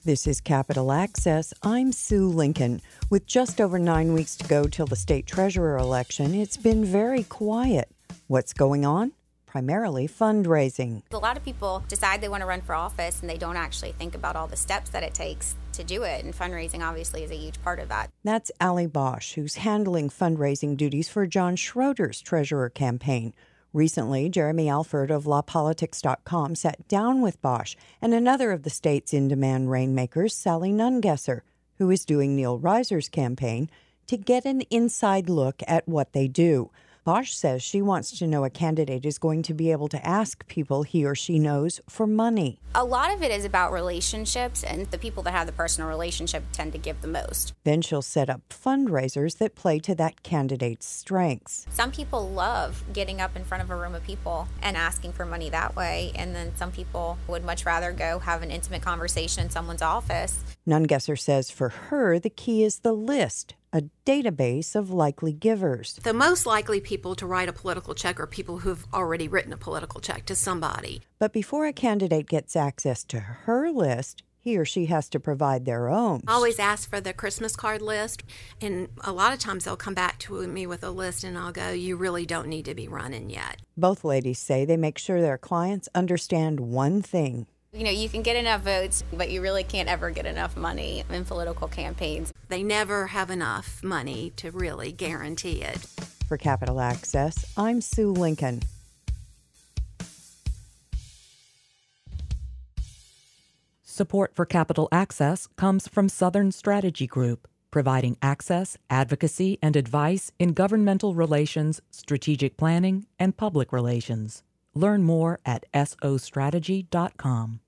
This is Capital Access. I'm Sue Lincoln. With just over 9 weeks to go till the state treasurer election, it's been very quiet. What's going on? Primarily fundraising. A lot of people decide they want to run for office and they don't actually think about all the steps that it takes to do it. And fundraising obviously is a huge part of that. That's Allie Bosch, who's handling fundraising duties for John Schroeder's treasurer campaign. Recently, Jeremy Alford of LawPolitics.com sat down with Bosch and another of the state's in-demand rainmakers, Sally Nungesser, who is doing Neil Reiser's campaign, to get an inside look at what they do. Bosch says she wants to know a candidate is going to be able to ask people he or she knows for money. A lot of it is about relationships, and the people that have the personal relationship tend to give the most. Then she'll set up fundraisers that play to that candidate's strengths. Some people love getting up in front of a room of people and asking for money that way, and then some people would much rather go have an intimate conversation in someone's office. Nungesser says for her, the key is the list, a database of likely givers. The most likely people to write a political check are people who've already written a political check to somebody. But before a candidate gets access to her list, he or she has to provide their own. I always ask for the Christmas card list, and a lot of times they'll come back to me with a list, and I'll go, you really don't need to be running yet. Both ladies say they make sure their clients understand one thing. You know, you can get enough votes, but you really can't ever get enough money in political campaigns. They never have enough money to really guarantee it. For Capital Access, I'm Sue Lincoln. Support for Capital Access comes from Southern Strategy Group, providing access, advocacy, and advice in governmental relations, strategic planning, and public relations. Learn more at sostrategy.com.